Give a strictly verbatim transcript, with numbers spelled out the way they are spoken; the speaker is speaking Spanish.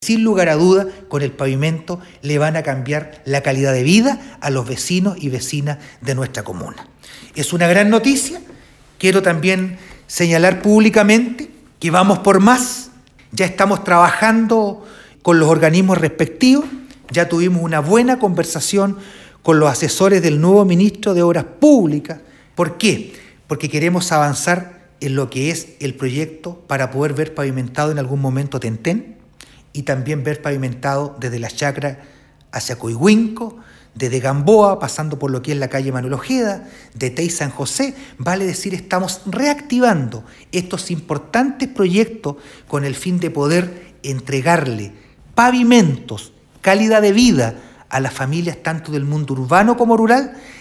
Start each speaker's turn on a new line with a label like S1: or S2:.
S1: Sin lugar a duda, con el pavimento le van a cambiar la calidad de vida a los vecinos y vecinas de nuestra comuna. Es una gran noticia. Quiero también señalar públicamente que vamos por más. Ya estamos trabajando con los organismos respectivos. Ya tuvimos una buena conversación con los asesores del nuevo ministro de Obras Públicas. ¿Por qué? Porque queremos avanzar en lo que es el proyecto para poder ver pavimentado en algún momento Tentén, y también ver pavimentado desde la chacra hacia Coihuinco, desde Gamboa, pasando por lo que es la calle Manuel Ojeda, de Tei San José. Vale decir, estamos reactivando estos importantes proyectos con el fin de poder entregarle pavimentos, calidad de vida a las familias tanto del mundo urbano como rural,